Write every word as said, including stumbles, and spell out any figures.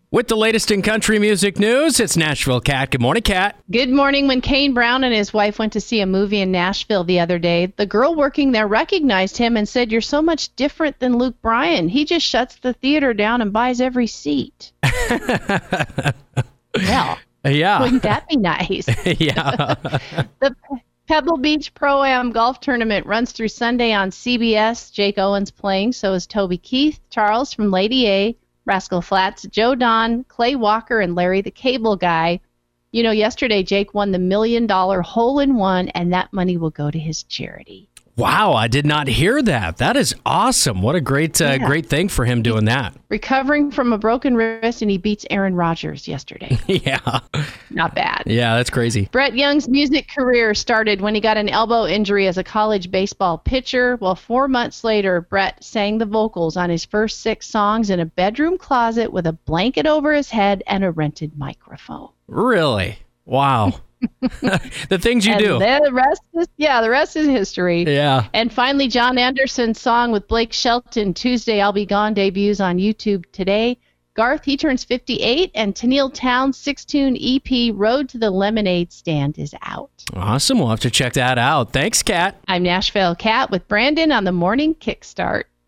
With the latest in country music news, it's Nashville Cat. Good morning, Cat. Good morning. When Kane Brown and his wife went to see a movie in Nashville the other day, the girl working there recognized him and said, "You're so much different than Luke Bryan. He just shuts the theater down and buys every seat." Well, yeah. Wouldn't that be nice? Yeah. The Pebble Beach Pro-Am Golf Tournament runs through Sunday on C B S. Jake Owen's playing, so is Toby Keith, Charles from Lady A, Rascal Flatts, Joe Don, Clay Walker, and Larry the Cable Guy. You know, yesterday Jake won the million dollar hole-in-one, and that money will go to his charity. Wow, I did not hear that. That is awesome. What a great, uh, Yeah. great thing for him doing that. Recovering from a broken wrist, and he beats Aaron Rodgers yesterday. Yeah. Not bad. Yeah, that's crazy. Brett Young's music career started when he got an elbow injury as a college baseball pitcher. Well, four months later, Brett sang the vocals on his first six songs in a bedroom closet with a blanket over his head and a rented microphone. Really? Wow. The things you and do. The rest is, yeah, the rest is history. Yeah. And finally, John Anderson's song with Blake Shelton, Tuesday I'll Be Gone, debuts on YouTube today. Garth, he turns fifty-eight, and Tennille Townes' six-tune E P, Road to the Lemonade Stand, is out. Awesome. We'll have to check that out. Thanks, Kat. I'm Nashville Cat with Brandon on the Morning Kickstart.